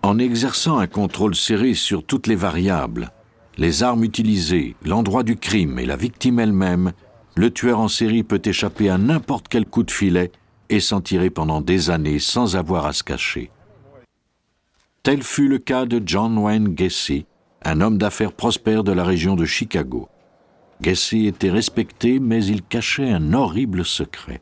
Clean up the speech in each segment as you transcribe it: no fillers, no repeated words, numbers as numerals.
En exerçant un contrôle serré sur toutes les variables, les armes utilisées, l'endroit du crime et la victime elle-même, le tueur en série peut échapper à n'importe quel coup de filet et s'en tirer pendant des années sans avoir à se cacher. Tel fut le cas de John Wayne Gacy, un homme d'affaires prospère de la région de Chicago. Gacy était respecté, mais il cachait un horrible secret.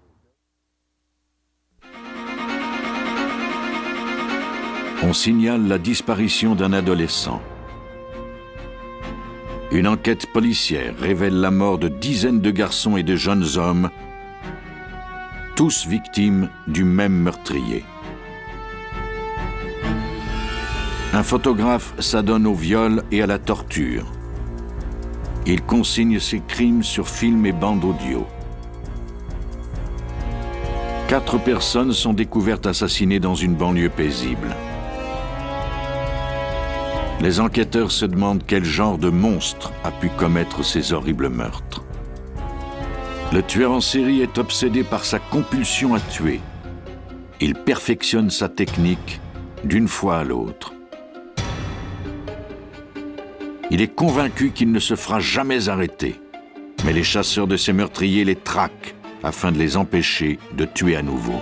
On signale la disparition d'un adolescent. Une enquête policière révèle la mort de dizaines de garçons et de jeunes hommes, tous victimes du même meurtrier. Un photographe s'adonne au viol et à la torture. Il consigne ses crimes sur film et bande audio. 4 personnes sont découvertes assassinées dans une banlieue paisible. Les enquêteurs se demandent quel genre de monstre a pu commettre ces horribles meurtres. Le tueur en série est obsédé par sa compulsion à tuer. Il perfectionne sa technique d'une fois à l'autre. Il est convaincu qu'il ne se fera jamais arrêter. Mais les chasseurs de ces meurtriers les traquent afin de les empêcher de tuer à nouveau.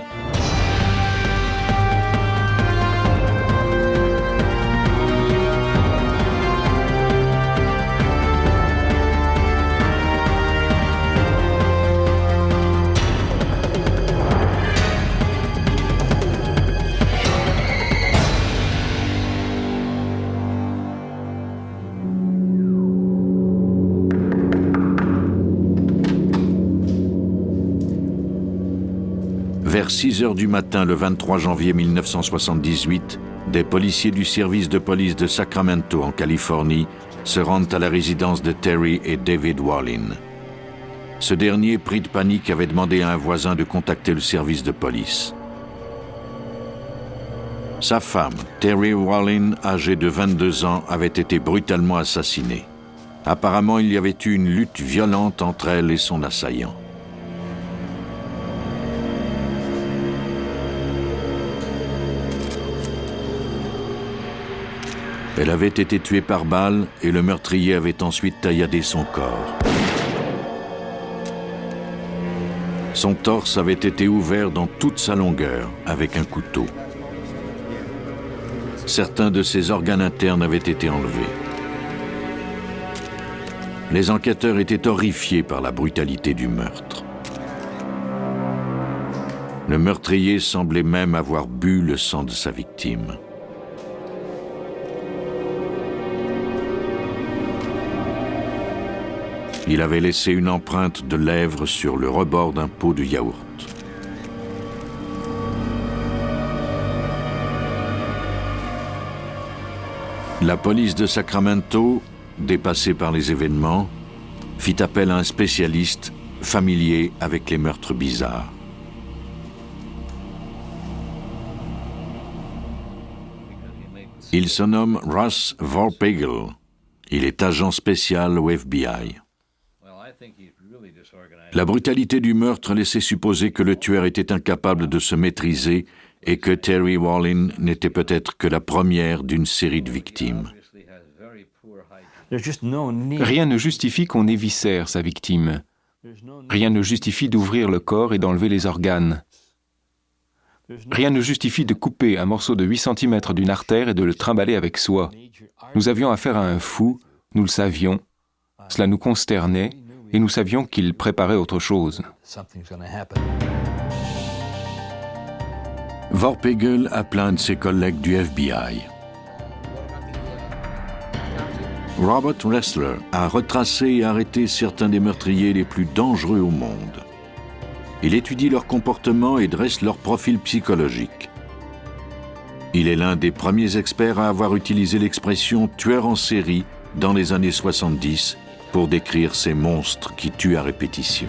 Vers 6 heures du matin, le 23 janvier 1978, des policiers du service de police de Sacramento, en Californie, se rendent à la résidence de Terry et David Wallin. Ce dernier, pris de panique, avait demandé à un voisin de contacter le service de police. Sa femme, Terry Wallin, âgée de 22 ans, avait été brutalement assassinée. Apparemment, il y avait eu une lutte violente entre elle et son assaillant. Elle avait été tuée par balle et le meurtrier avait ensuite tailladé son corps. Son torse avait été ouvert dans toute sa longueur avec un couteau. Certains de ses organes internes avaient été enlevés. Les enquêteurs étaient horrifiés par la brutalité du meurtre. Le meurtrier semblait même avoir bu le sang de sa victime. Il avait laissé une empreinte de lèvres sur le rebord d'un pot de yaourt. La police de Sacramento, dépassée par les événements, fit appel à un spécialiste familier avec les meurtres bizarres. Il se nomme Russ Vorpagel. Il est agent spécial au FBI. La brutalité du meurtre laissait supposer que le tueur était incapable de se maîtriser et que Terry Wallin n'était peut-être que la première d'une série de victimes. Rien ne justifie qu'on éviscère sa victime. Rien ne justifie d'ouvrir le corps et d'enlever les organes. Rien ne justifie de couper un morceau de 8 cm d'une artère et de le trimballer avec soi. Nous avions affaire à un fou, nous le savions. Cela nous consternait et nous savions qu'il préparait autre chose. Vorpagel appela un de ses collègues du FBI. Robert Ressler a retracé et arrêté certains des meurtriers les plus dangereux au monde. Il étudie leur comportement et dresse leur profil psychologique. Il est l'un des premiers experts à avoir utilisé l'expression « tueur en série » dans les années 70 pour décrire ces monstres qui tuent à répétition.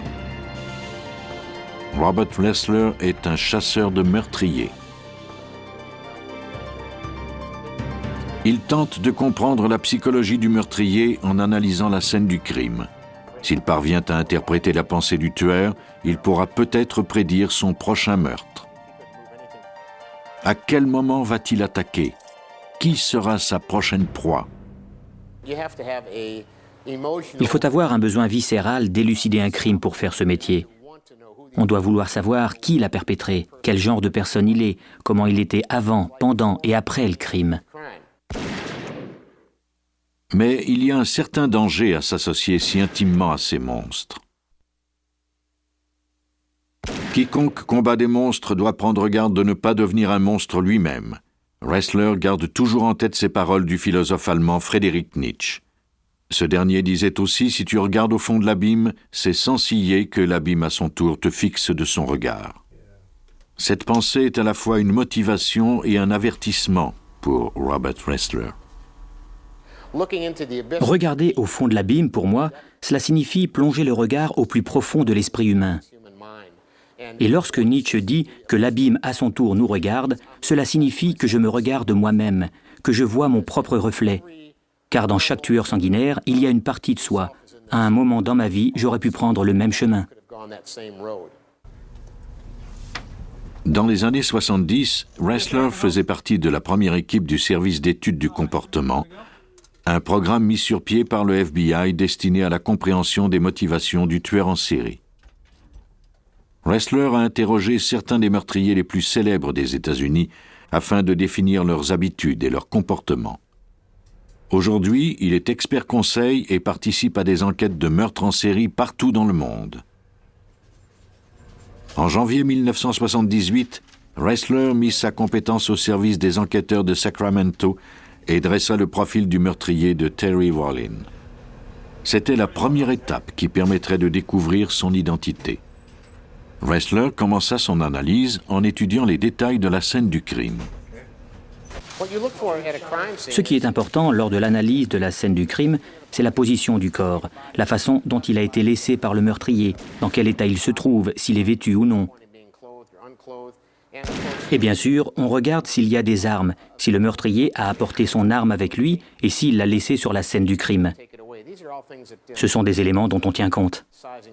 Robert Ressler est un chasseur de meurtriers. Il tente de comprendre la psychologie du meurtrier en analysant la scène du crime. S'il parvient à interpréter la pensée du tueur, il pourra peut-être prédire son prochain meurtre. À quel moment va-t-il attaquer? qui sera sa prochaine proie. Il faut avoir un besoin viscéral d'élucider un crime pour faire ce métier. On doit vouloir savoir qui l'a perpétré, quel genre de personne il est, comment il était avant, pendant et après le crime. Mais il y a un certain danger à s'associer si intimement à ces monstres. Quiconque combat des monstres doit prendre garde de ne pas devenir un monstre lui-même. Ressler garde toujours en tête ces paroles du philosophe allemand Friedrich Nietzsche. Ce dernier disait aussi, si tu regardes au fond de l'abîme, c'est sans ciller que l'abîme à son tour te fixe de son regard. Cette pensée est à la fois une motivation et un avertissement pour Robert Ressler. Regarder au fond de l'abîme, pour moi, cela signifie plonger le regard au plus profond de l'esprit humain. Et lorsque Nietzsche dit que l'abîme à son tour nous regarde, cela signifie que je me regarde moi-même, que je vois mon propre reflet. Car dans chaque tueur sanguinaire, il y a une partie de soi. À un moment dans ma vie, j'aurais pu prendre le même chemin. Dans les années 70, Ressler faisait partie de la première équipe du service d'études du comportement, un programme mis sur pied par le FBI destiné à la compréhension des motivations du tueur en série. Ressler a interrogé certains des meurtriers les plus célèbres des États-Unis afin de définir leurs habitudes et leurs comportements. Aujourd'hui, il est expert conseil et participe à des enquêtes de meurtres en série partout dans le monde. En janvier 1978, Ressler mit sa compétence au service des enquêteurs de Sacramento et dressa le profil du meurtrier de Terry Wallin. C'était la première étape qui permettrait de découvrir son identité. Ressler commença son analyse en étudiant les détails de la scène du crime. Ce qui est important lors de l'analyse de la scène du crime, c'est la position du corps, la façon dont il a été laissé par le meurtrier, dans quel état il se trouve, s'il est vêtu ou non. Et bien sûr, on regarde s'il y a des armes, si le meurtrier a apporté son arme avec lui et s'il l'a laissée sur la scène du crime. Ce sont des éléments dont on tient compte.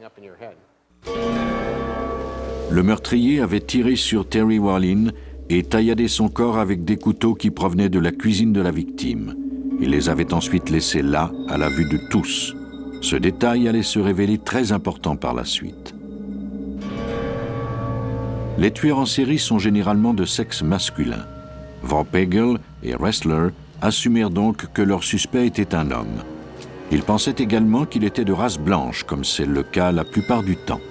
Le meurtrier avait tiré sur Terry Wallin et tailladé son corps avec des couteaux qui provenaient de la cuisine de la victime. Il les avait ensuite laissés là, à la vue de tous. Ce détail allait se révéler très important par la suite. Les tueurs en série sont généralement de sexe masculin. Vorpagel et Ressler assumèrent donc que leur suspect était un homme. Ils pensaient également qu'il était de race blanche, comme c'est le cas la plupart du temps.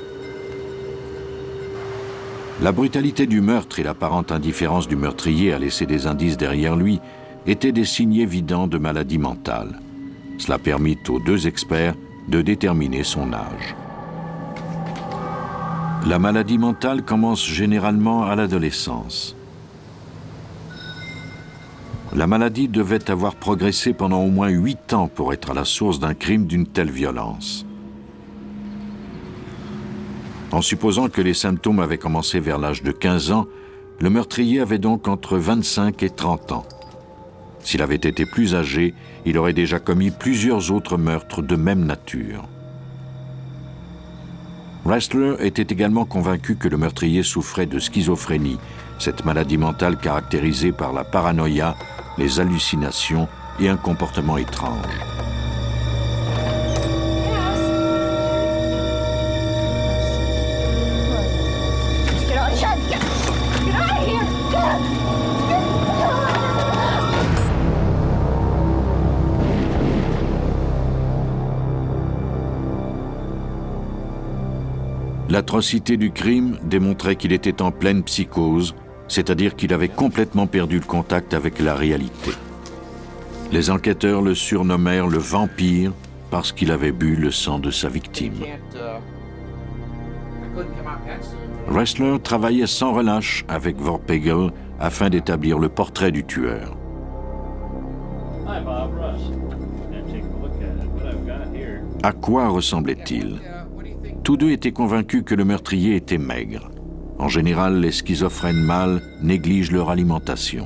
La brutalité du meurtre et l'apparente indifférence du meurtrier à laisser des indices derrière lui étaient des signes évidents de maladie mentale. Cela permit aux deux experts de déterminer son âge. La maladie mentale commence généralement à l'adolescence. La maladie devait avoir progressé pendant au moins 8 ans pour être à la source d'un crime d'une telle violence. En supposant que les symptômes avaient commencé vers l'âge de 15 ans, le meurtrier avait donc entre 25 et 30 ans. S'il avait été plus âgé, il aurait déjà commis plusieurs autres meurtres de même nature. Ressler était également convaincu que le meurtrier souffrait de schizophrénie, cette maladie mentale caractérisée par la paranoïa, les hallucinations et un comportement étrange. L'atrocité du crime démontrait qu'il était en pleine psychose, c'est-à-dire qu'il avait complètement perdu le contact avec la réalité. Les enquêteurs le surnommèrent le vampire parce qu'il avait bu le sang de sa victime. Ressler travaillait sans relâche avec Vorpagel afin d'établir le portrait du tueur. À quoi ressemblait-il ? Tous deux étaient convaincus que le meurtrier était maigre. En général, les schizophrènes mâles négligent leur alimentation.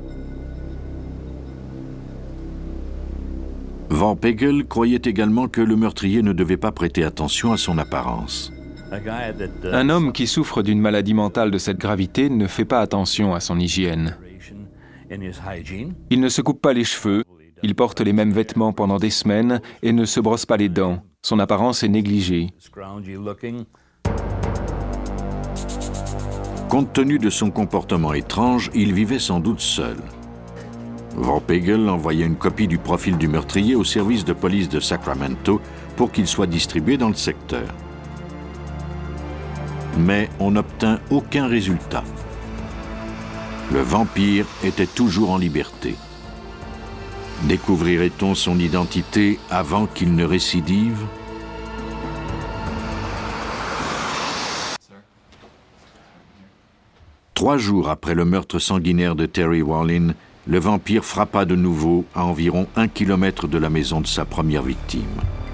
Vorpagel croyait également que le meurtrier ne devait pas prêter attention à son apparence. Un homme qui souffre d'une maladie mentale de cette gravité ne fait pas attention à son hygiène. Il ne se coupe pas les cheveux, il porte les mêmes vêtements pendant des semaines et ne se brosse pas les dents. Son apparence est négligée. Compte tenu de son comportement étrange, il vivait sans doute seul. Vorpagel envoya une copie du profil du meurtrier au service de police de Sacramento pour qu'il soit distribué dans le secteur. Mais on n'obtint aucun résultat. Le vampire était toujours en liberté. Découvrirait-on son identité avant qu'il ne récidive ? Trois jours après le meurtre sanguinaire de Terry Wallin, le vampire frappa de nouveau à environ 1 kilomètre de la maison de sa première victime.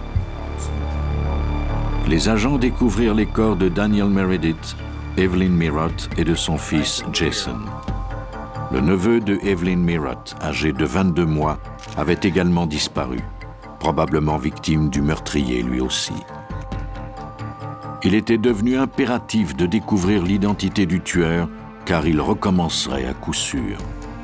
Les agents découvrirent les corps de Daniel Meredith, Evelyn Mirott et de son fils Jason. Le neveu de Evelyn Mirott, âgé de 22 mois, avait également disparu, probablement victime du meurtrier lui aussi. Il était devenu impératif de découvrir l'identité du tueur, car il recommencerait à coup sûr.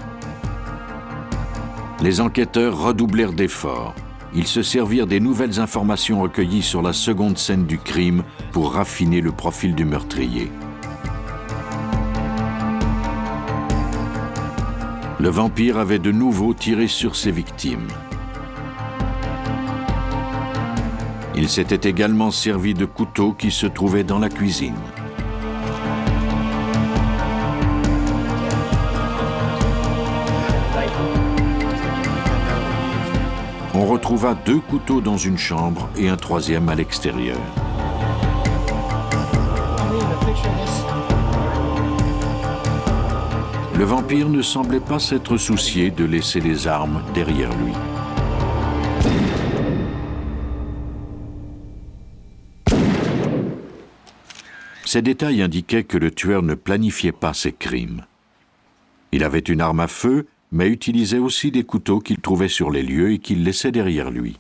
Les enquêteurs redoublèrent d'efforts. Ils se servirent des nouvelles informations recueillies sur la seconde scène du crime pour raffiner le profil du meurtrier. Le vampire avait de nouveau tiré sur ses victimes. Il s'était également servi de couteaux qui se trouvaient dans la cuisine. On retrouva 2 couteaux dans une chambre et un troisième à l'extérieur. Le vampire ne semblait pas s'être soucié de laisser les armes derrière lui. Ces détails indiquaient que le tueur ne planifiait pas ses crimes. Il avait une arme à feu, mais utilisait aussi des couteaux qu'il trouvait sur les lieux et qu'il laissait derrière lui.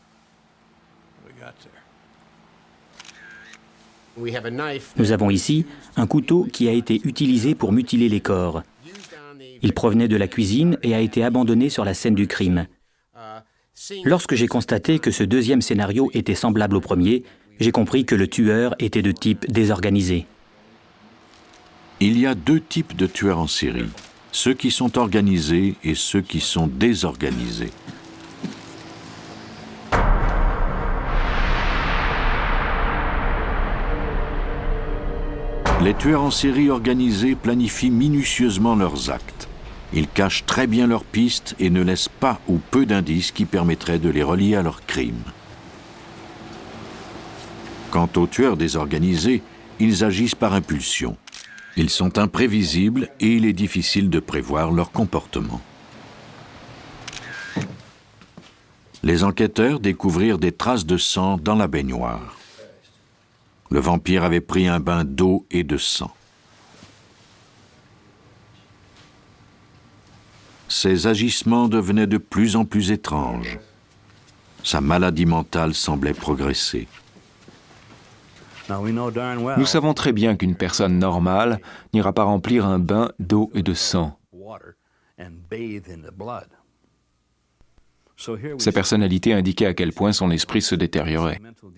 Nous avons ici un couteau qui a été utilisé pour mutiler les corps. Il provenait de la cuisine et a été abandonné sur la scène du crime. Lorsque j'ai constaté que ce deuxième scénario était semblable au premier, j'ai compris que le tueur était de type désorganisé. Il y a 2 types de tueurs en série. Ceux qui sont organisés et ceux qui sont désorganisés. Les tueurs en série organisés planifient minutieusement leurs actes. Ils cachent très bien leurs pistes et ne laissent pas ou peu d'indices qui permettraient de les relier à leurs crimes. Quant aux tueurs désorganisés, ils agissent par impulsion. Ils sont imprévisibles et il est difficile de prévoir leur comportement. Les enquêteurs découvrirent des traces de sang dans la baignoire. Le vampire avait pris un bain d'eau et de sang. Ses agissements devenaient de plus en plus étranges. Sa maladie mentale semblait progresser. Nous savons très bien qu'une personne normale n'ira pas remplir un bain d'eau et de sang. Sa personnalité indiquait à quel point son esprit se détériorait.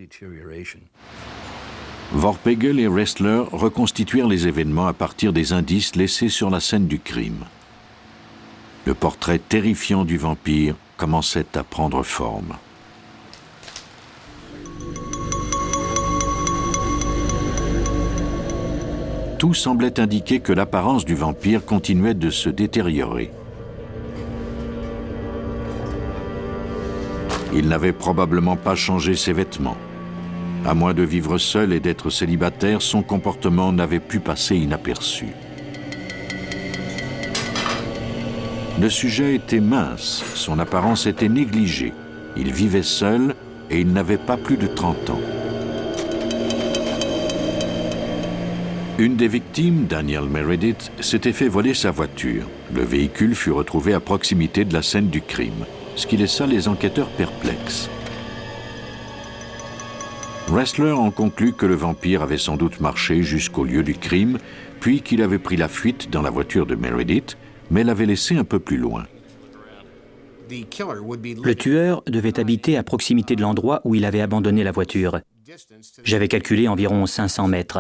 Vorpagel et Ressler reconstituèrent les événements à partir des indices laissés sur la scène du crime. Le portrait terrifiant du vampire commençait à prendre forme. Tout semblait indiquer que l'apparence du vampire continuait de se détériorer. Il n'avait probablement pas changé ses vêtements. À moins de vivre seul et d'être célibataire, son comportement n'avait pu passer inaperçu. Le sujet était mince, son apparence était négligée. Il vivait seul et il n'avait pas plus de 30 ans. Une des victimes, Daniel Meredith, s'était fait voler sa voiture. Le véhicule fut retrouvé à proximité de la scène du crime, ce qui laissa les enquêteurs perplexes. Ressler en conclut que le vampire avait sans doute marché jusqu'au lieu du crime, puis qu'il avait pris la fuite dans la voiture de Meredith, mais l'avait laissé un peu plus loin. Le tueur devait habiter à proximité de l'endroit où il avait abandonné la voiture. J'avais calculé environ 500 mètres.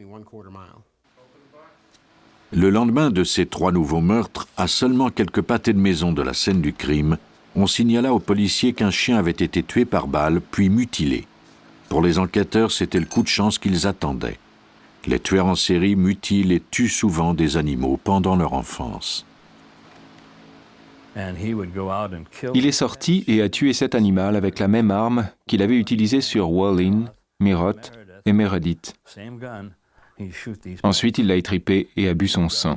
Le lendemain de ces 3 nouveaux meurtres, à seulement quelques pâtés de maison de la scène du crime, on signala aux policiers qu'un chien avait été tué par balle, puis mutilé. Pour les enquêteurs, c'était le coup de chance qu'ils attendaient. Les tueurs en série mutilent et tuent souvent des animaux pendant leur enfance. Il est sorti et a tué cet animal avec la même arme qu'il avait utilisée sur Wallin, Merott et Meredith. Ensuite, il l'a étripé et a bu son sang.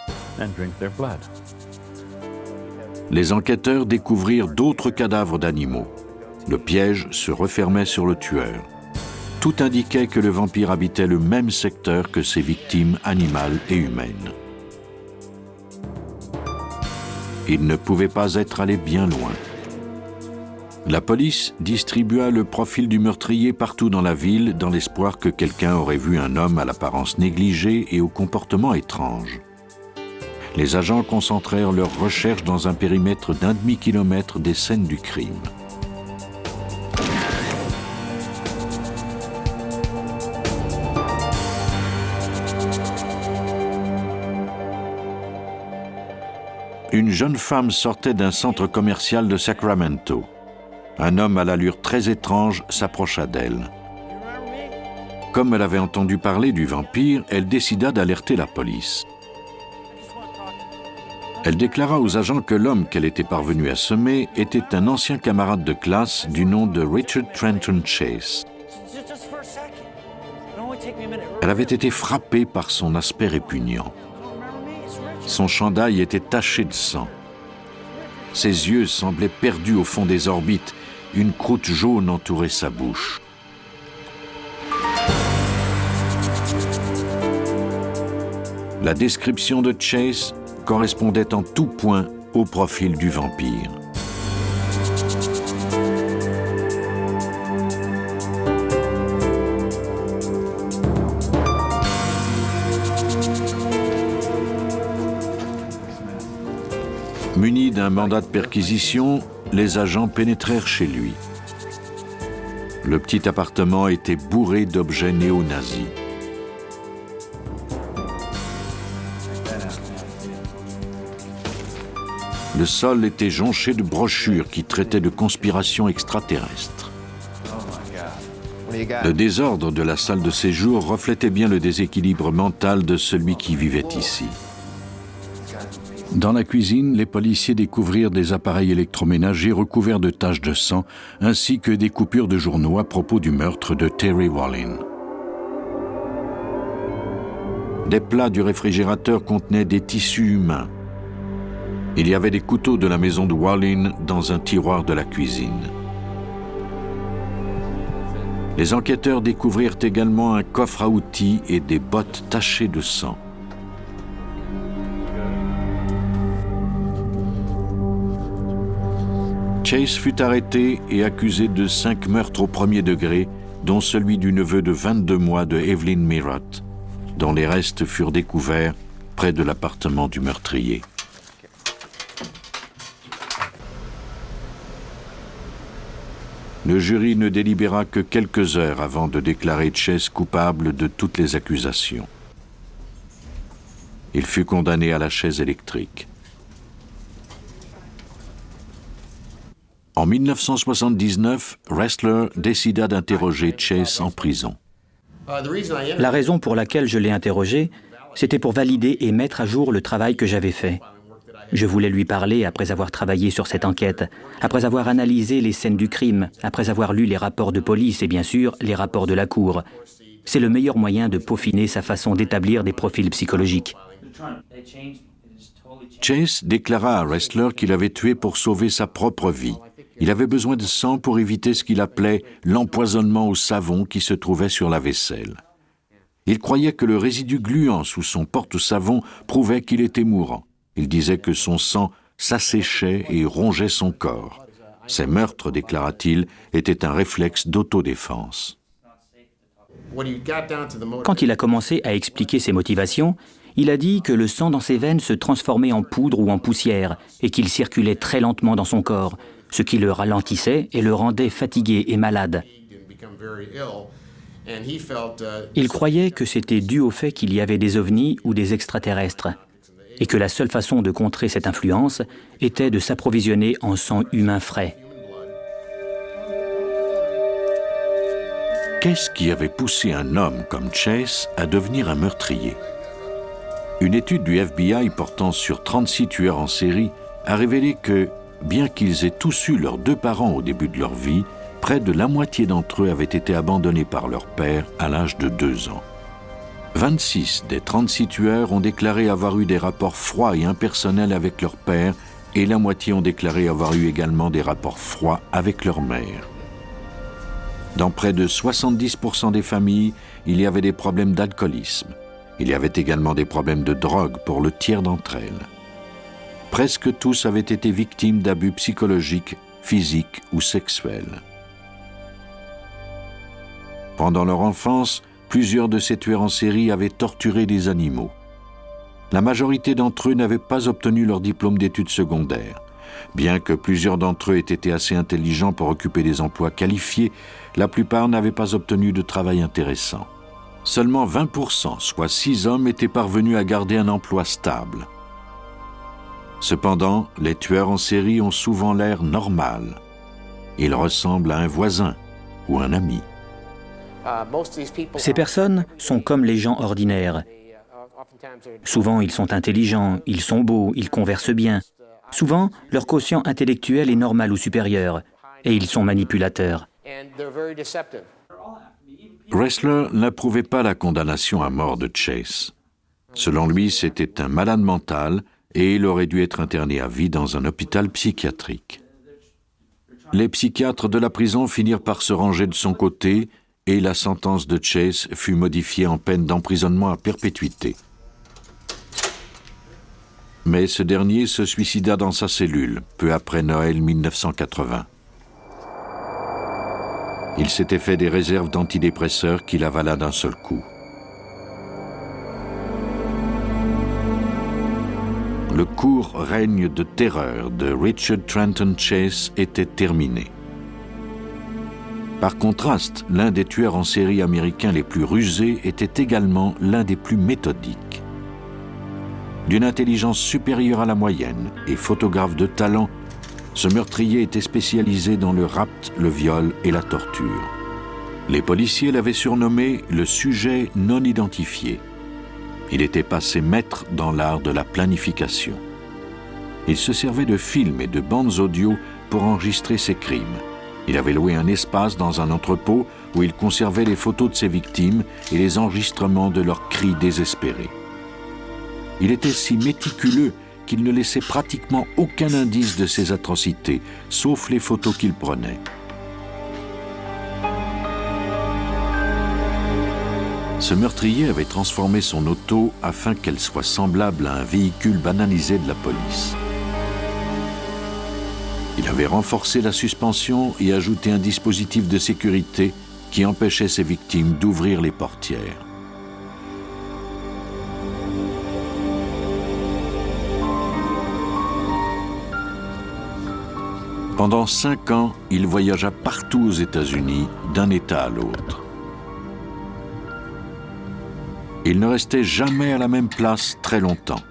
Les enquêteurs découvrirent d'autres cadavres d'animaux. Le piège se refermait sur le tueur. Tout indiquait que le vampire habitait le même secteur que ses victimes animales et humaines. Il ne pouvait pas être allé bien loin. La police distribua le profil du meurtrier partout dans la ville dans l'espoir que quelqu'un aurait vu un homme à l'apparence négligée et au comportement étrange. Les agents concentrèrent leurs recherches dans un périmètre d'1 demi-kilomètre des scènes du crime. Une jeune femme sortait d'un centre commercial de Sacramento. Un homme à l'allure très étrange s'approcha d'elle. Comme elle avait entendu parler du vampire, elle décida d'alerter la police. Elle déclara aux agents que l'homme qu'elle était parvenue à semer était un ancien camarade de classe du nom de Richard Trenton Chase. Elle avait été frappée par son aspect répugnant. Son chandail était taché de sang. Ses yeux semblaient perdus au fond des orbites. Une croûte jaune entourait sa bouche. La description de Chase correspondait en tout point au profil du vampire. Munis d'un mandat de perquisition, les agents pénétrèrent chez lui. Le petit appartement était bourré d'objets néo-nazis. Le sol était jonché de brochures qui traitaient de conspirations extraterrestres. Le désordre de la salle de séjour reflétait bien le déséquilibre mental de celui qui vivait ici. Dans la cuisine, les policiers découvrirent des appareils électroménagers recouverts de taches de sang, ainsi que des coupures de journaux à propos du meurtre de Terry Wallin. Des plats du réfrigérateur contenaient des tissus humains. Il y avait des couteaux de la maison de Wallin dans un tiroir de la cuisine. Les enquêteurs découvrirent également un coffre à outils et des bottes tachées de sang. Chase fut arrêté et accusé de 5 meurtres au premier degré, dont celui du neveu de 22 mois de Evelyn Merott, dont les restes furent découverts près de l'appartement du meurtrier. Le jury ne délibéra que quelques heures avant de déclarer Chase coupable de toutes les accusations. Il fut condamné à la chaise électrique. En 1979, Ressler décida d'interroger Chase en prison. La raison pour laquelle je l'ai interrogé, c'était pour valider et mettre à jour le travail que j'avais fait. Je voulais lui parler après avoir travaillé sur cette enquête, après avoir analysé les scènes du crime, après avoir lu les rapports de police et bien sûr les rapports de la cour. C'est le meilleur moyen de peaufiner sa façon d'établir des profils psychologiques. Chase déclara à Ressler qu'il avait tué pour sauver sa propre vie. Il avait besoin de sang pour éviter ce qu'il appelait l'empoisonnement au savon qui se trouvait sur la vaisselle. Il croyait que le résidu gluant sous son porte-savon prouvait qu'il était mourant. Il disait que son sang s'asséchait et rongeait son corps. Ces meurtres, déclara-t-il, étaient un réflexe d'autodéfense. Quand il a commencé à expliquer ses motivations, Il a dit que le sang dans ses veines se transformait en poudre ou en poussière et qu'il circulait très lentement dans son corps, ce qui le ralentissait et le rendait fatigué et malade. Il croyait que c'était dû au fait qu'il y avait des ovnis ou des extraterrestres et que la seule façon de contrer cette influence était de s'approvisionner en sang humain frais. Qu'est-ce qui avait poussé un homme comme Chase à devenir un meurtrier? Une étude du FBI portant sur 36 tueurs en série a révélé que, bien qu'ils aient tous eu leurs 2 parents au début de leur vie, près de la moitié d'entre eux avaient été abandonnés par leur père à l'âge de 2 ans. 26 des 36 tueurs ont déclaré avoir eu des rapports froids et impersonnels avec leur père et la moitié ont déclaré avoir eu également des rapports froids avec leur mère. Dans près de 70% des familles, il y avait des problèmes d'alcoolisme. Il y avait également des problèmes de drogue pour le tiers d'entre elles. Presque tous avaient été victimes d'abus psychologiques, physiques ou sexuels. Pendant leur enfance, plusieurs de ces tueurs en série avaient torturé des animaux. La majorité d'entre eux n'avaient pas obtenu leur diplôme d'études secondaires. Bien que plusieurs d'entre eux aient été assez intelligents pour occuper des emplois qualifiés, la plupart n'avaient pas obtenu de travail intéressant. Seulement 20%, soit 6 hommes, étaient parvenus à garder un emploi stable. Cependant, les tueurs en série ont souvent l'air normal. Ils ressemblent à un voisin ou un ami. Ces personnes sont comme les gens ordinaires. Souvent, ils sont intelligents, ils sont beaux, ils conversent bien. Souvent, leur quotient intellectuel est normal ou supérieur, et ils sont manipulateurs. Ressler n'approuvait pas la condamnation à mort de Chase. Selon lui, c'était un malade mental et il aurait dû être interné à vie dans un hôpital psychiatrique. Les psychiatres de la prison finirent par se ranger de son côté et la sentence de Chase fut modifiée en peine d'emprisonnement à perpétuité. Mais ce dernier se suicida dans sa cellule, peu après Noël 1980. Il s'était fait des réserves d'antidépresseurs qu'il avala d'un seul coup. Le court règne de terreur de Richard Trenton Chase était terminé. Par contraste, l'un des tueurs en série américains les plus rusés était également l'un des plus méthodiques. D'une intelligence supérieure à la moyenne et photographe de talent, ce meurtrier était spécialisé dans le rapt, le viol et la torture. Les policiers l'avaient surnommé le sujet non identifié. Il était passé maître dans l'art de la planification. Il se servait de films et de bandes audio pour enregistrer ses crimes. Il avait loué un espace dans un entrepôt où il conservait les photos de ses victimes et les enregistrements de leurs cris désespérés. Il était si méticuleux qu'il ne laissait pratiquement aucun indice de ses atrocités, sauf les photos qu'il prenait. Ce meurtrier avait transformé son auto afin qu'elle soit semblable à un véhicule banalisé de la police. Il avait renforcé la suspension et ajouté un dispositif de sécurité qui empêchait ses victimes d'ouvrir les portières. Pendant 5 ans, il voyagea partout aux États-Unis, d'un État à l'autre. Il ne restait jamais à la même place très longtemps.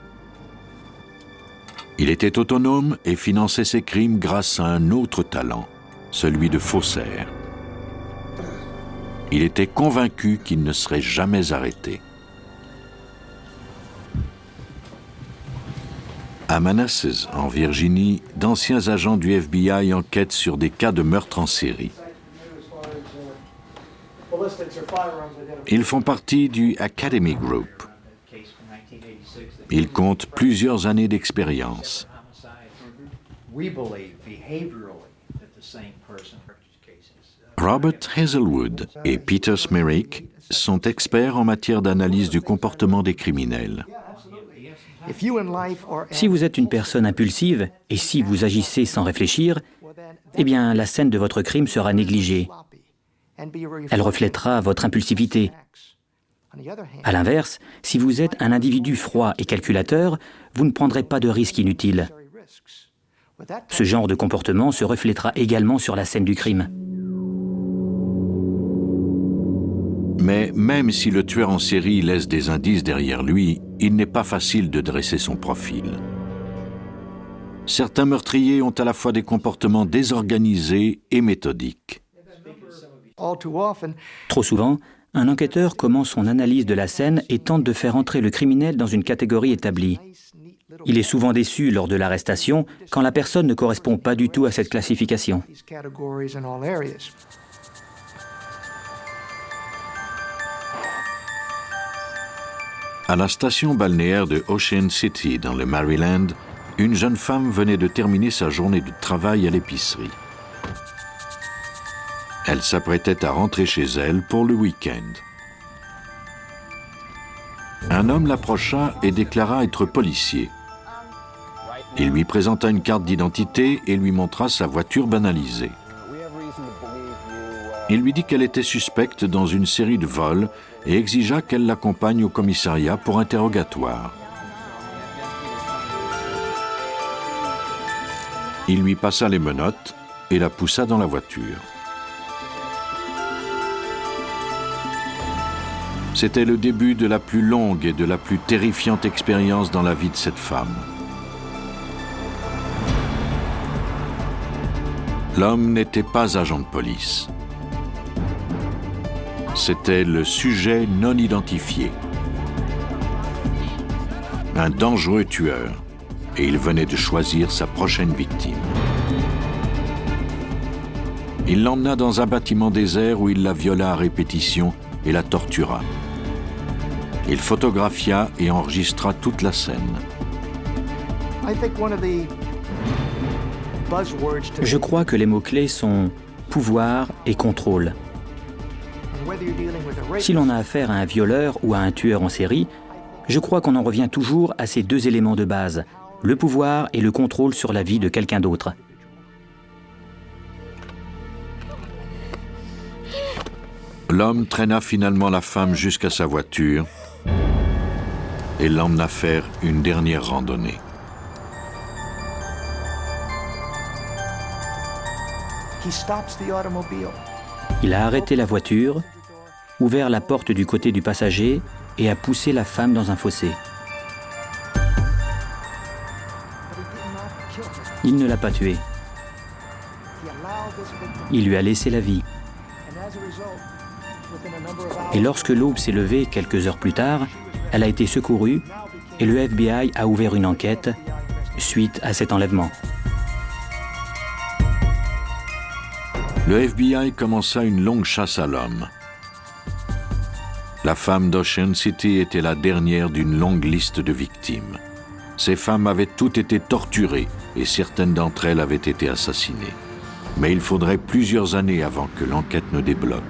Il était autonome et finançait ses crimes grâce à un autre talent, celui de faussaire. Il était convaincu qu'il ne serait jamais arrêté. À Manassas, en Virginie, d'anciens agents du FBI enquêtent sur des cas de meurtre en série. Ils font partie du Academy Group. Ils comptent plusieurs années d'expérience. Robert Hazelwood et Peter Smerick sont experts en matière d'analyse du comportement des criminels. Si vous êtes une personne impulsive et si vous agissez sans réfléchir, eh bien, la scène de votre crime sera négligée. Elle reflètera votre impulsivité. À l'inverse, si vous êtes un individu froid et calculateur, vous ne prendrez pas de risques inutiles. Ce genre de comportement se reflétera également sur la scène du crime. Mais même si le tueur en série laisse des indices derrière lui, il n'est pas facile de dresser son profil. Certains meurtriers ont à la fois des comportements désorganisés et méthodiques. Trop souvent, un enquêteur commence son analyse de la scène et tente de faire entrer le criminel dans une catégorie établie. Il est souvent déçu lors de l'arrestation quand la personne ne correspond pas du tout à cette classification. À la station balnéaire de Ocean City, dans le Maryland, une jeune femme venait de terminer sa journée de travail à l'épicerie. Elle s'apprêtait à rentrer chez elle pour le week-end. Un homme l'approcha et déclara être policier. Il lui présenta une carte d'identité et lui montra sa voiture banalisée. Il lui dit qu'elle était suspecte dans une série de vols et exigea qu'elle l'accompagne au commissariat pour interrogatoire. Il lui passa les menottes et la poussa dans la voiture. C'était le début de la plus longue et de la plus terrifiante expérience dans la vie de cette femme. L'homme n'était pas agent de police. C'était le sujet non identifié. Un dangereux tueur, et il venait de choisir sa prochaine victime. Il l'emmena dans un bâtiment désert où il la viola à répétition et la tortura. Il photographia et enregistra toute la scène. Je crois que les mots-clés sont pouvoir et contrôle. Si l'on a affaire à un violeur ou à un tueur en série, je crois qu'on en revient toujours à ces deux éléments de base, le pouvoir et le contrôle sur la vie de quelqu'un d'autre. L'homme traîna finalement la femme jusqu'à sa voiture et l'emmena faire une dernière randonnée. Il a arrêté la voiture, ouvert la porte du côté du passager et a poussé la femme dans un fossé. Il ne l'a pas tuée. Il lui a laissé la vie. Et lorsque l'aube s'est levée quelques heures plus tard, elle a été secourue et le FBI a ouvert une enquête suite à cet enlèvement. Le FBI commença une longue chasse à l'homme. La femme d'Ocean City était la dernière d'une longue liste de victimes. Ces femmes avaient toutes été torturées et certaines d'entre elles avaient été assassinées. Mais il faudrait plusieurs années avant que l'enquête ne débloque.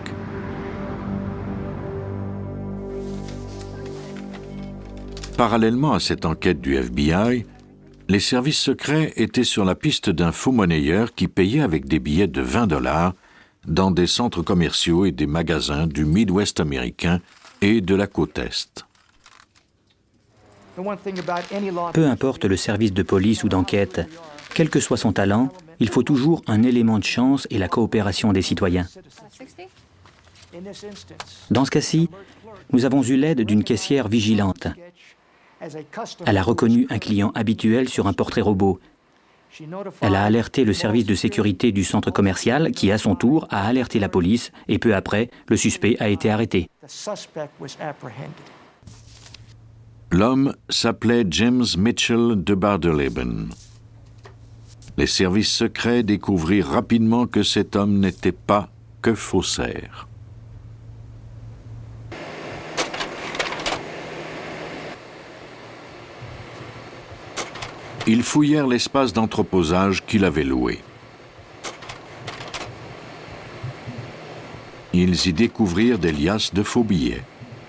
Parallèlement à cette enquête du FBI, les services secrets étaient sur la piste d'un faux monnayeur qui payait avec des billets de $20 dans des centres commerciaux et des magasins du Midwest américain et de la côte Est. Peu importe le service de police ou d'enquête, quel que soit son talent, il faut toujours un élément de chance et la coopération des citoyens. Dans ce cas-ci, nous avons eu l'aide d'une caissière vigilante. Elle a reconnu un client habituel sur un portrait robot. Elle a alerté le service de sécurité du centre commercial qui, à son tour, a alerté la police et peu après, le suspect a été arrêté. L'homme s'appelait James Mitchell de Bardeleben. Les services secrets découvrirent rapidement que cet homme n'était pas que faussaire. Ils fouillèrent l'espace d'entreposage qu'il avait loué. Ils y découvrirent des liasses de faux billets.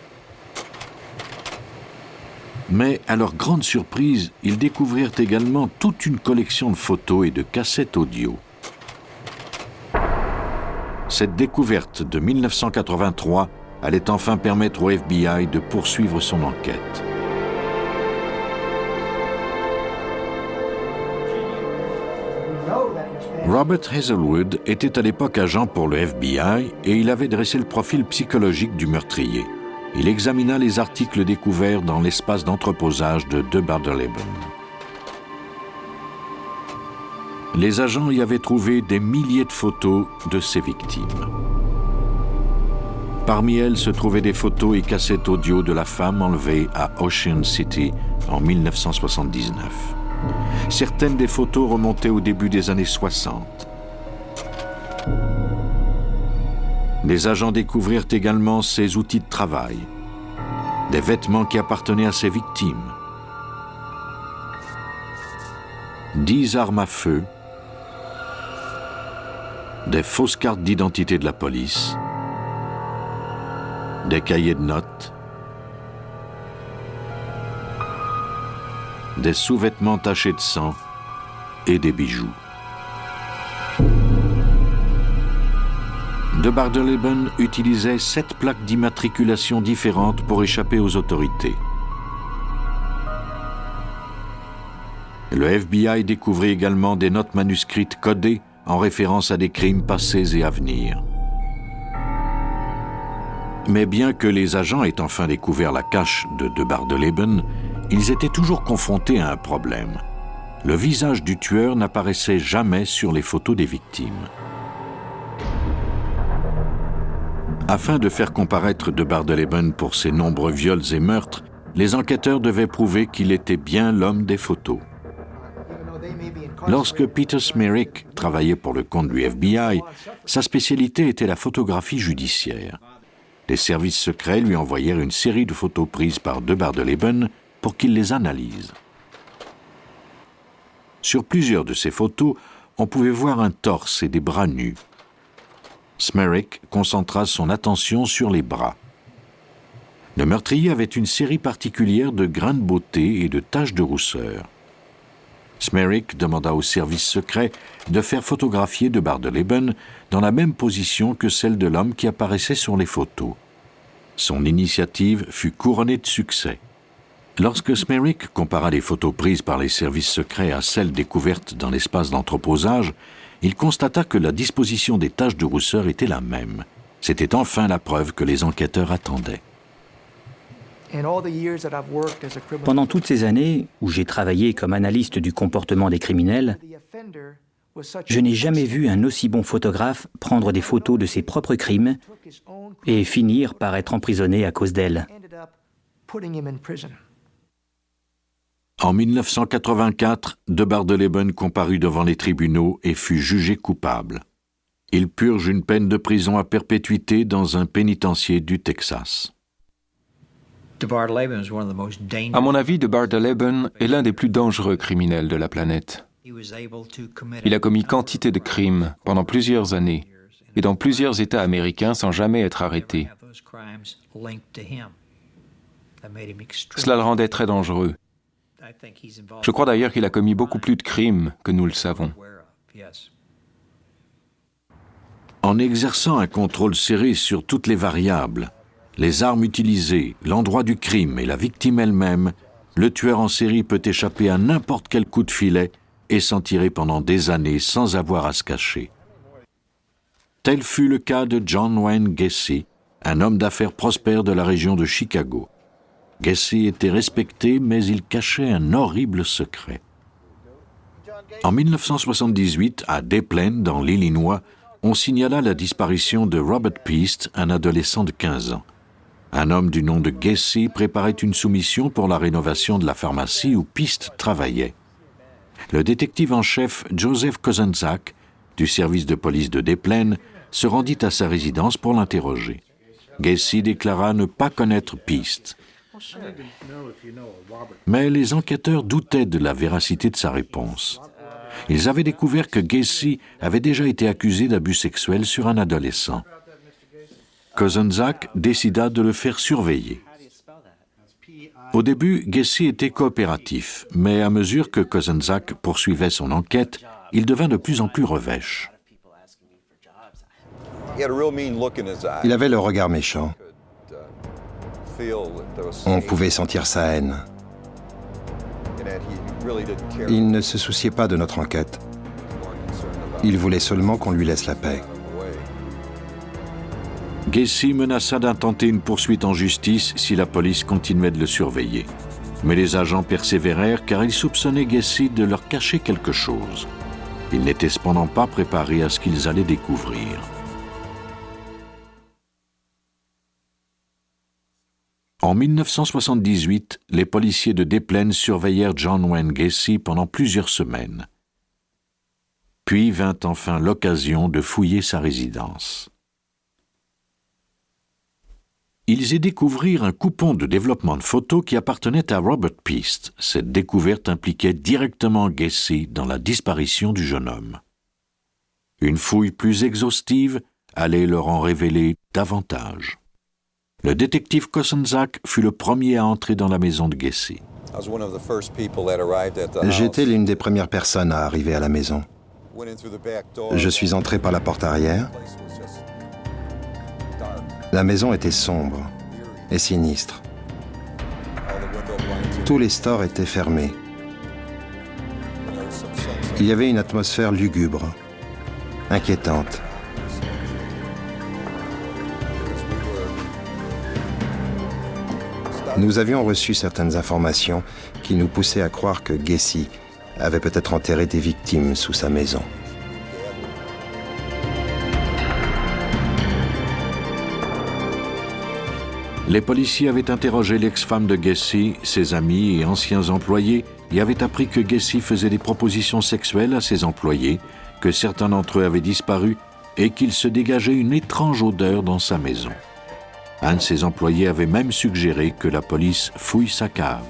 Mais, à leur grande surprise, ils découvrirent également toute une collection de photos et de cassettes audio. Cette découverte de 1983 allait enfin permettre au FBI de poursuivre son enquête. Robert Hazelwood était à l'époque agent pour le FBI et il avait dressé le profil psychologique du meurtrier. Il examina les articles découverts dans l'espace d'entreposage de Döbbardeleben. Les agents y avaient trouvé des milliers de photos de ses victimes. Parmi elles se trouvaient des photos et cassettes audio de la femme enlevée à Ocean City en 1979. Certaines des photos remontaient au début des années 60. Les agents découvrirent également ses outils de travail, des vêtements qui appartenaient à ses victimes, 10 armes à feu, des fausses cartes d'identité de la police, des cahiers de notes, des sous-vêtements tachés de sang et des bijoux. Döbbardeleben utilisait 7 plaques d'immatriculation différentes pour échapper aux autorités. Le FBI découvrit également des notes manuscrites codées en référence à des crimes passés et à venir. Mais bien que les agents aient enfin découvert la cache de Döbbardeleben, ils étaient toujours confrontés à un problème. Le visage du tueur n'apparaissait jamais sur les photos des victimes. Afin de faire comparaître Döbbardeleben pour ses nombreux viols et meurtres, les enquêteurs devaient prouver qu'il était bien l'homme des photos. Lorsque Peter Smerick travaillait pour le compte du FBI, sa spécialité était la photographie judiciaire. Les services secrets lui envoyèrent une série de photos prises par Döbbardeleben pour qu'il les analyse. Sur plusieurs de ces photos, on pouvait voir un torse et des bras nus. Smerick concentra son attention sur les bras. Le meurtrier avait une série particulière de grains de beauté et de taches de rousseur. Smerick demanda au service secret de faire photographier Döbbardeleben dans la même position que celle de l'homme qui apparaissait sur les photos. Son initiative fut couronnée de succès. Lorsque Smerick compara les photos prises par les services secrets à celles découvertes dans l'espace d'entreposage, il constata que la disposition des taches de rousseur était la même. C'était enfin la preuve que les enquêteurs attendaient. Pendant toutes ces années où j'ai travaillé comme analyste du comportement des criminels, je n'ai jamais vu un aussi bon photographe prendre des photos de ses propres crimes et finir par être emprisonné à cause d'elles. En 1984, Döbbardeleben comparut devant les tribunaux et fut jugé coupable. Il purge une peine de prison à perpétuité dans un pénitencier du Texas. À mon avis, Döbbardeleben est l'un des plus dangereux criminels de la planète. Il a commis quantité de crimes pendant plusieurs années et dans plusieurs États américains sans jamais être arrêté. Cela le rendait très dangereux. Je crois d'ailleurs qu'il a commis beaucoup plus de crimes que nous le savons. En exerçant un contrôle serré sur toutes les variables, les armes utilisées, l'endroit du crime et la victime elle-même, le tueur en série peut échapper à n'importe quel coup de filet et s'en tirer pendant des années sans avoir à se cacher. Tel fut le cas de John Wayne Gacy, un homme d'affaires prospère de la région de Chicago. Gacy était respecté, mais il cachait un horrible secret. En 1978, à Des Plaines, dans l'Illinois, on signala la disparition de Robert Peast, un adolescent de 15 ans. Un homme du nom de Gacy préparait une soumission pour la rénovation de la pharmacie où Peast travaillait. Le détective en chef Joseph Kozenzak, du service de police de Des Plaines, se rendit à sa résidence pour l'interroger. Gacy déclara ne pas connaître Peast. Mais les enquêteurs doutaient de la véracité de sa réponse. Ils avaient découvert que Gacy avait déjà été accusé d'abus sexuels sur un adolescent. Kozenzak décida de le faire surveiller. Au début, Gacy était coopératif, mais à mesure que Kozenzak poursuivait son enquête, il devint de plus en plus revêche. Il avait le regard méchant. On pouvait sentir sa haine. Il ne se souciait pas de notre enquête. Il voulait seulement qu'on lui laisse la paix. Gacy menaça d'intenter une poursuite en justice si la police continuait de le surveiller. Mais les agents persévérèrent car ils soupçonnaient Gacy de leur cacher quelque chose. Ils n'étaient cependant pas préparés à ce qu'ils allaient découvrir. En 1978, les policiers de Des Plaines surveillèrent John Wayne Gacy pendant plusieurs semaines. Puis vint enfin l'occasion de fouiller sa résidence. Ils y découvrirent un coupon de développement de photos qui appartenait à Robert Peast. Cette découverte impliquait directement Gacy dans la disparition du jeune homme. Une fouille plus exhaustive allait leur en révéler davantage. Le détective Kosenczak fut le premier à entrer dans la maison de Gacy. J'étais l'une des premières personnes à arriver à la maison. Je suis entré par la porte arrière. La maison était sombre et sinistre. Tous les stores étaient fermés. Il y avait une atmosphère lugubre, inquiétante. Nous avions reçu certaines informations qui nous poussaient à croire que Gacy avait peut-être enterré des victimes sous sa maison. Les policiers avaient interrogé l'ex-femme de Gacy, ses amis et anciens employés et avaient appris que Gacy faisait des propositions sexuelles à ses employés, que certains d'entre eux avaient disparu et qu'il se dégageait une étrange odeur dans sa maison. Un de ses employés avait même suggéré que la police fouille sa cave.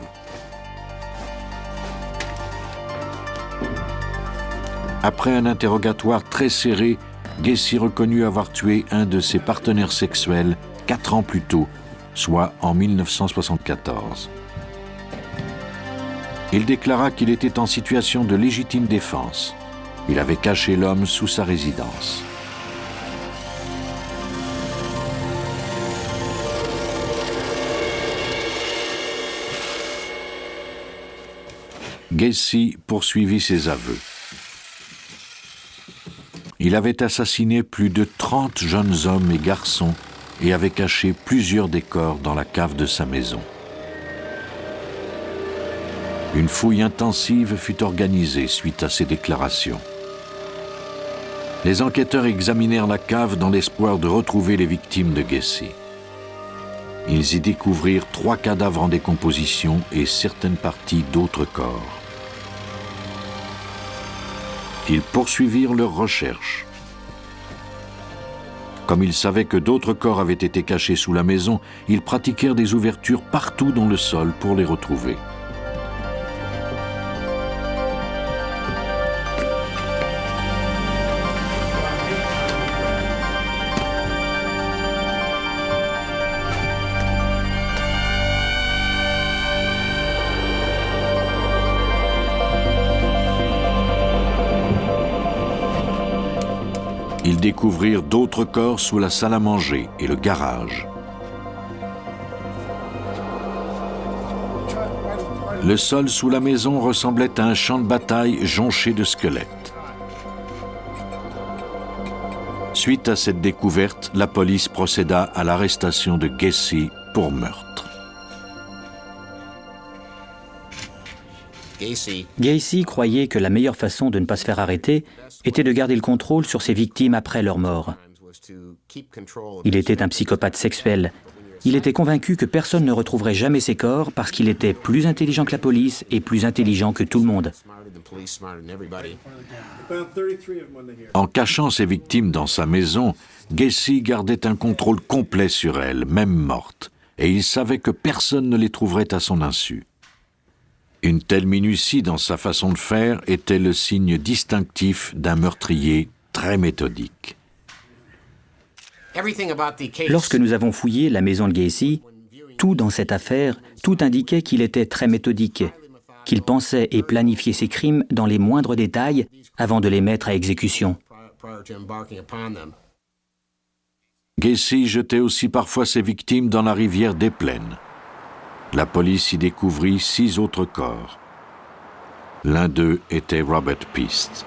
Après un interrogatoire très serré, Gacy reconnut avoir tué un de ses partenaires sexuels 4 ans plus tôt, soit en 1974. Il déclara qu'il était en situation de légitime défense. Il avait caché l'homme sous sa résidence. Gacy poursuivit ses aveux. Il avait assassiné plus de 30 jeunes hommes et garçons et avait caché plusieurs des corps dans la cave de sa maison. Une fouille intensive fut organisée suite à ces déclarations. Les enquêteurs examinèrent la cave dans l'espoir de retrouver les victimes de Gacy. Ils y découvrirent 3 cadavres en décomposition et certaines parties d'autres corps. Ils poursuivirent leurs recherches. Comme ils savaient que d'autres corps avaient été cachés sous la maison, ils pratiquèrent des ouvertures partout dans le sol pour les retrouver. Ils découvrirent d'autres corps sous la salle à manger et le garage. Le sol sous la maison ressemblait à un champ de bataille jonché de squelettes. Suite à cette découverte, la police procéda à l'arrestation de Gacy pour meurtre. Gacy croyait que la meilleure façon de ne pas se faire arrêter était de garder le contrôle sur ses victimes après leur mort. Il était un psychopathe sexuel. Il était convaincu que personne ne retrouverait jamais ses corps parce qu'il était plus intelligent que la police et plus intelligent que tout le monde. En cachant ses victimes dans sa maison, Gacy gardait un contrôle complet sur elles, même mortes, et il savait que personne ne les trouverait à son insu. Une telle minutie dans sa façon de faire était le signe distinctif d'un meurtrier très méthodique. Lorsque nous avons fouillé la maison de Gacy, tout dans cette affaire, tout indiquait qu'il était très méthodique, qu'il pensait et planifiait ses crimes dans les moindres détails avant de les mettre à exécution. Gacy jetait aussi parfois ses victimes dans la rivière des Plaines. La police y découvrit 6 autres corps. L'un d'eux était Robert Peast.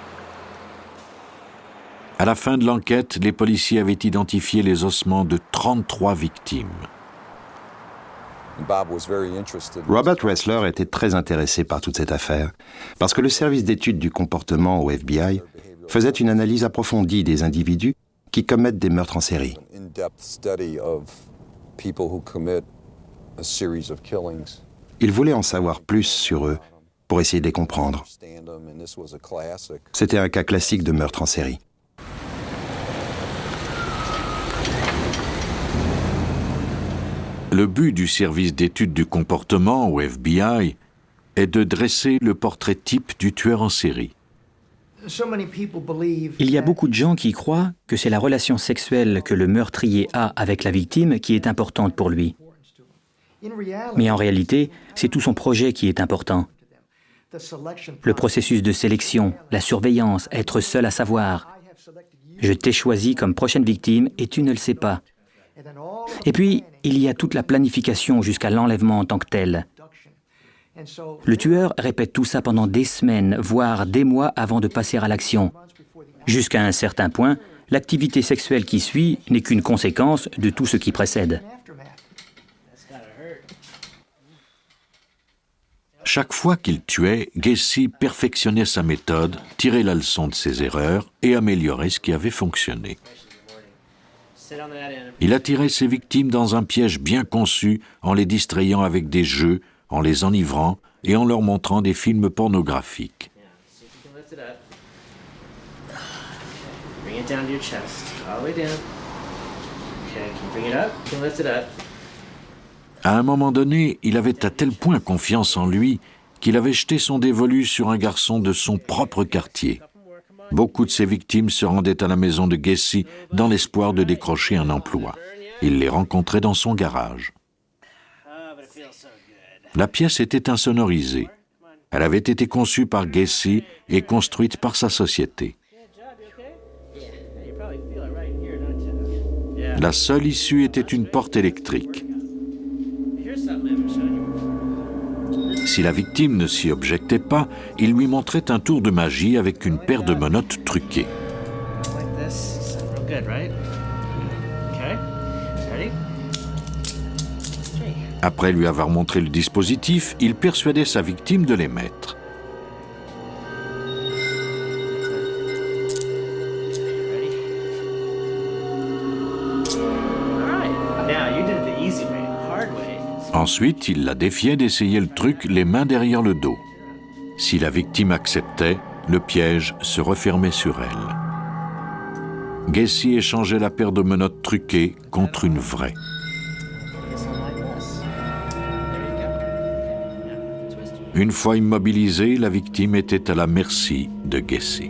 À la fin de l'enquête, les policiers avaient identifié les ossements de 33 victimes. Robert Ressler était très intéressé par toute cette affaire, parce que le service d'études du comportement au FBI faisait une analyse approfondie des individus qui commettent des meurtres en série. Il voulait en savoir plus sur eux pour essayer de les comprendre. C'était un cas classique de meurtre en série. Le but du service d'études du comportement au FBI est de dresser le portrait type du tueur en série. Il y a beaucoup de gens qui croient que c'est la relation sexuelle que le meurtrier a avec la victime qui est importante pour lui. Mais en réalité, c'est tout son projet qui est important. Le processus de sélection, la surveillance, être seul à savoir. Je t'ai choisi comme prochaine victime et tu ne le sais pas. Et puis, il y a toute la planification jusqu'à l'enlèvement en tant que tel. Le tueur répète tout ça pendant des semaines, voire des mois avant de passer à l'action. Jusqu'à un certain point, l'activité sexuelle qui suit n'est qu'une conséquence de tout ce qui précède. Chaque fois qu'il tuait, Gacy perfectionnait sa méthode, tirait la leçon de ses erreurs et améliorait ce qui avait fonctionné. Il attirait ses victimes dans un piège bien conçu en les distrayant avec des jeux, en les enivrant et en leur montrant des films pornographiques. À un moment donné, il avait à tel point confiance en lui qu'il avait jeté son dévolu sur un garçon de son propre quartier. Beaucoup de ses victimes se rendaient à la maison de Gacy dans l'espoir de décrocher un emploi. Il les rencontrait dans son garage. La pièce était insonorisée. Elle avait été conçue par Gacy et construite par sa société. La seule issue était une porte électrique. Si la victime ne s'y objectait pas, il lui montrait un tour de magie avec une paire de menottes truquées. Après lui avoir montré le dispositif, il persuadait sa victime de les mettre. Ensuite, il la défiait d'essayer le truc les mains derrière le dos. Si la victime acceptait, le piège se refermait sur elle. Gacy échangeait la paire de menottes truquées contre une vraie. Une fois immobilisée, la victime était à la merci de Gacy.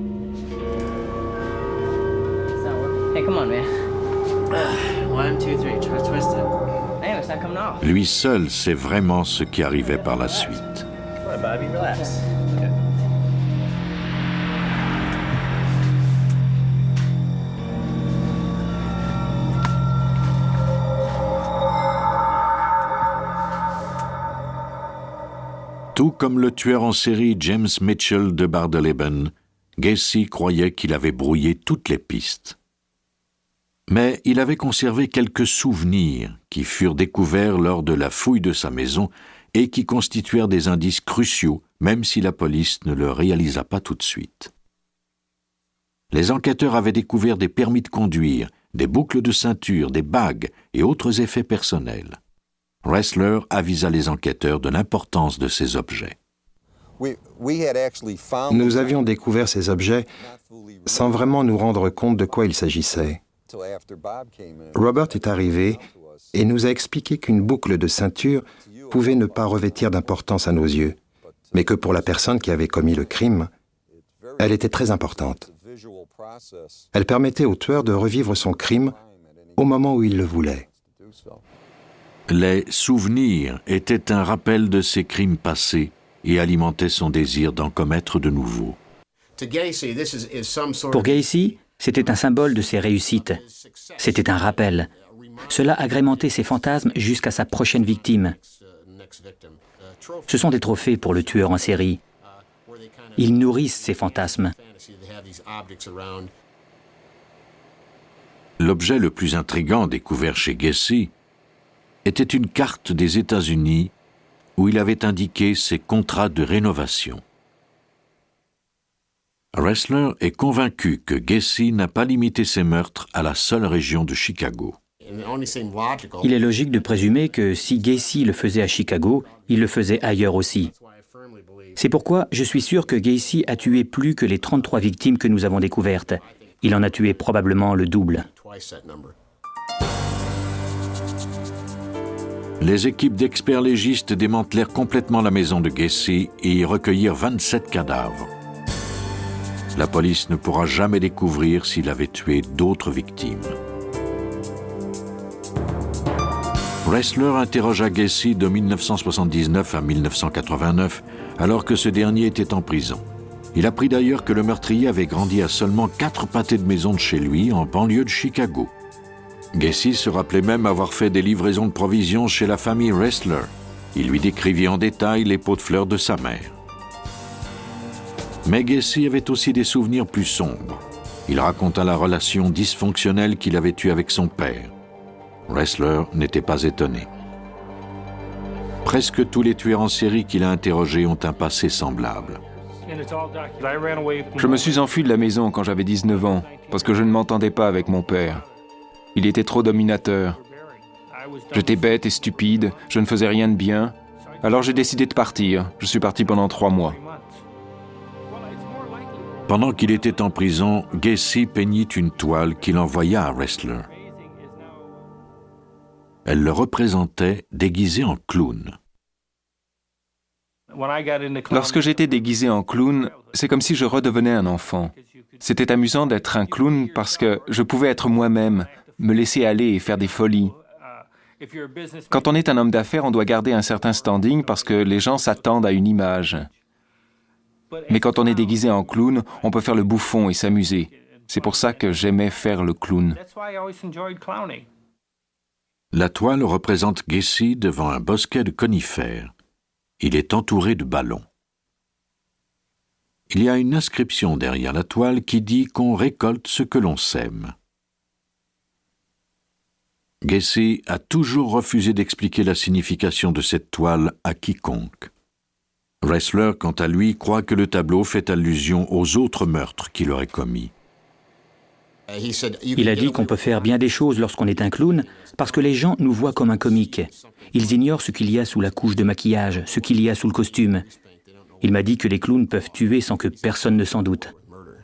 Hey, come on, man. 1, 2, 3, try to twist it. Damn, it's not coming off. Lui seul sait vraiment ce qui arrivait par la suite. Come on, Bobby, relax. Okay. Tout comme le tueur en série James Mitchell de Bardeleben, Gacy croyait qu'il avait brouillé toutes les pistes. Mais il avait conservé quelques souvenirs qui furent découverts lors de la fouille de sa maison et qui constituèrent des indices cruciaux, même si la police ne le réalisa pas tout de suite. Les enquêteurs avaient découvert des permis de conduire, des boucles de ceinture, des bagues et autres effets personnels. Ressler avisa les enquêteurs de l'importance de ces objets. Nous avions découvert ces objets sans vraiment nous rendre compte de quoi il s'agissait. Robert est arrivé et nous a expliqué qu'une boucle de ceinture pouvait ne pas revêtir d'importance à nos yeux, mais que pour la personne qui avait commis le crime, elle était très importante. Elle permettait au tueur de revivre son crime au moment où il le voulait. Les souvenirs étaient un rappel de ses crimes passés et alimentaient son désir d'en commettre de nouveaux. Pour Gacy, C'était un symbole de ses réussites. C'était un rappel. Cela agrémentait ses fantasmes jusqu'à sa prochaine victime. Ce sont des trophées pour le tueur en série. Ils nourrissent ses fantasmes. L'objet le plus intrigant découvert chez Gacy était une carte des États-Unis où il avait indiqué ses contrats de rénovation. Ressler est convaincu que Gacy n'a pas limité ses meurtres à la seule région de Chicago. Il est logique de présumer que si Gacy le faisait à Chicago, il le faisait ailleurs aussi. C'est pourquoi je suis sûr que Gacy a tué plus que les 33 victimes que nous avons découvertes. Il en a tué probablement le double. Les équipes d'experts légistes démantelèrent complètement la maison de Gacy et y recueillirent 27 cadavres. La police ne pourra jamais découvrir s'il avait tué d'autres victimes. Ressler interrogea Gacy de 1979 à 1989, alors que ce dernier était en prison. Il apprit d'ailleurs que le meurtrier avait grandi à seulement 4 pâtés de maison de chez lui, en banlieue de Chicago. Gacy se rappelait même avoir fait des livraisons de provisions chez la famille Ressler. Il lui décrivit en détail les pots de fleurs de sa mère. Mais Gacy avait aussi des souvenirs plus sombres. Il raconta la relation dysfonctionnelle qu'il avait eue avec son père. Ressler n'était pas étonné. Presque tous les tueurs en série qu'il a interrogés ont un passé semblable. Je me suis enfui de la maison quand j'avais 19 ans, parce que je ne m'entendais pas avec mon père. Il était trop dominateur. J'étais bête et stupide, je ne faisais rien de bien. Alors j'ai décidé de partir. Je suis parti pendant 3 mois. Pendant qu'il était en prison, Gacy peignit une toile qu'il envoya à Ressler. Elle le représentait déguisé en clown. Lorsque j'étais déguisé en clown, c'est comme si je redevenais un enfant. C'était amusant d'être un clown parce que je pouvais être moi-même, me laisser aller et faire des folies. Quand on est un homme d'affaires, on doit garder un certain standing parce que les gens s'attendent à une image. Mais quand on est déguisé en clown, on peut faire le bouffon et s'amuser. C'est pour ça que j'aimais faire le clown. La toile représente Gacy devant un bosquet de conifères. Il est entouré de ballons. Il y a une inscription derrière la toile qui dit qu'on récolte ce que l'on sème. Gacy a toujours refusé d'expliquer la signification de cette toile à quiconque. Ressler, quant à lui, croit que le tableau fait allusion aux autres meurtres qu'il aurait commis. Il a dit qu'on peut faire bien des choses lorsqu'on est un clown parce que les gens nous voient comme un comique. Ils ignorent ce qu'il y a sous la couche de maquillage, ce qu'il y a sous le costume. Il m'a dit que les clowns peuvent tuer sans que personne ne s'en doute.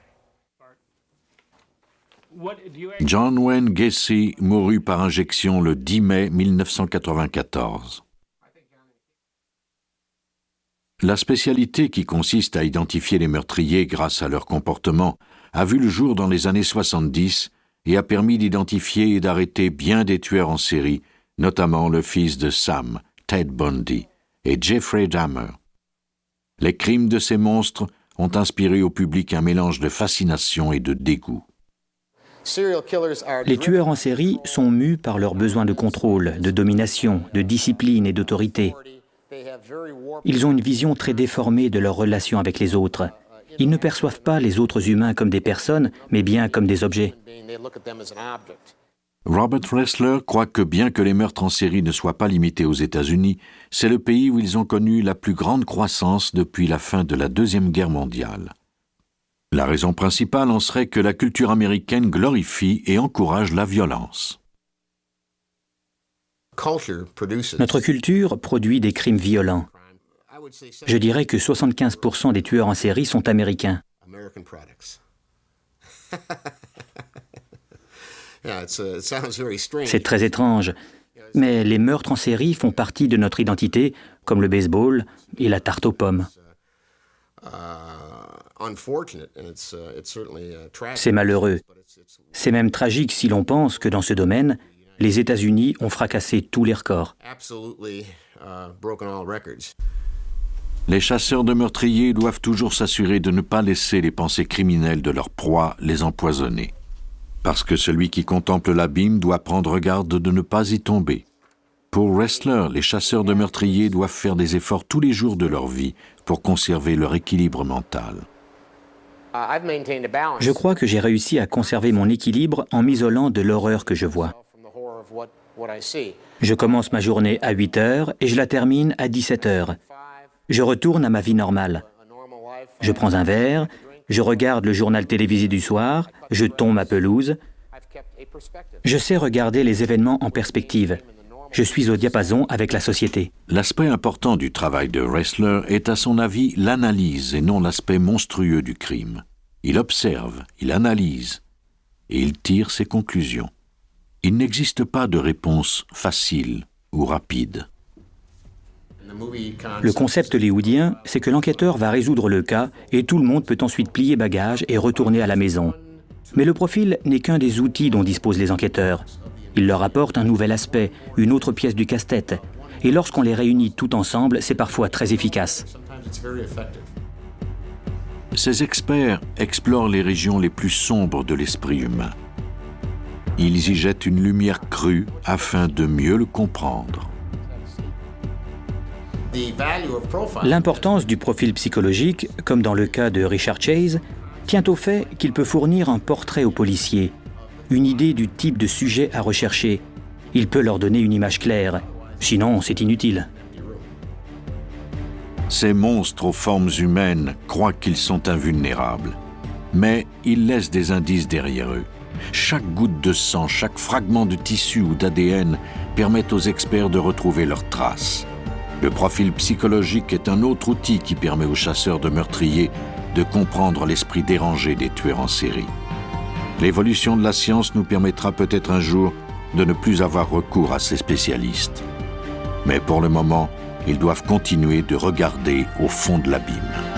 John Wayne Gacy mourut par injection le 10 mai 1994. La spécialité qui consiste à identifier les meurtriers grâce à leur comportement a vu le jour dans les années 70 et a permis d'identifier et d'arrêter bien des tueurs en série, notamment le fils de Sam, Ted Bundy, et Jeffrey Dahmer. Les crimes de ces monstres ont inspiré au public un mélange de fascination et de dégoût. Les tueurs en série sont mus par leur besoin de contrôle, de domination, de discipline et d'autorité. Ils ont une vision très déformée de leur relation avec les autres. Ils ne perçoivent pas les autres humains comme des personnes, mais bien comme des objets. Robert Ressler croit que bien que les meurtres en série ne soient pas limités aux États-Unis, c'est le pays où ils ont connu la plus grande croissance depuis la fin de la Deuxième Guerre mondiale. La raison principale en serait que la culture américaine glorifie et encourage la violence. Notre culture produit des crimes violents. Je dirais que 75% des tueurs en série sont américains. C'est très étrange, mais les meurtres en série font partie de notre identité, comme le baseball et la tarte aux pommes. C'est malheureux. C'est même tragique si l'on pense que dans ce domaine, les États-Unis ont fracassé tous les records. Les chasseurs de meurtriers doivent toujours s'assurer de ne pas laisser les pensées criminelles de leur proie les empoisonner. Parce que celui qui contemple l'abîme doit prendre garde de ne pas y tomber. Pour Ressler, les chasseurs de meurtriers doivent faire des efforts tous les jours de leur vie pour conserver leur équilibre mental. Je crois que j'ai réussi à conserver mon équilibre en m'isolant de l'horreur que je vois. Je commence ma journée à 8 heures et je la termine à 17 heures. Je retourne à ma vie normale. Je prends un verre, je regarde le journal télévisé du soir, je tombe ma pelouse. Je sais regarder les événements en perspective. Je suis au diapason avec la société. L'aspect important du travail de Ressler est à son avis l'analyse et non l'aspect monstrueux du crime. Il observe, il analyse et il tire ses conclusions. Il n'existe pas de réponse facile ou rapide. Le concept hollywoodien, c'est que l'enquêteur va résoudre le cas et tout le monde peut ensuite plier bagages et retourner à la maison. Mais le profil n'est qu'un des outils dont disposent les enquêteurs. Il leur apporte un nouvel aspect, une autre pièce du casse-tête. Et lorsqu'on les réunit tout ensemble, c'est parfois très efficace. Ces experts explorent les régions les plus sombres de l'esprit humain. Ils y jettent une lumière crue afin de mieux le comprendre. L'importance du profil psychologique, comme dans le cas de Richard Chase, tient au fait qu'il peut fournir un portrait aux policiers, une idée du type de sujet à rechercher. Il peut leur donner une image claire, sinon c'est inutile. Ces monstres aux formes humaines croient qu'ils sont invulnérables, mais ils laissent des indices derrière eux. Chaque goutte de sang, chaque fragment de tissu ou d'ADN permet aux experts de retrouver leurs traces. Le profil psychologique est un autre outil qui permet aux chasseurs de meurtriers de comprendre l'esprit dérangé des tueurs en série. L'évolution de la science nous permettra peut-être un jour de ne plus avoir recours à ces spécialistes. Mais pour le moment, ils doivent continuer de regarder au fond de l'abîme.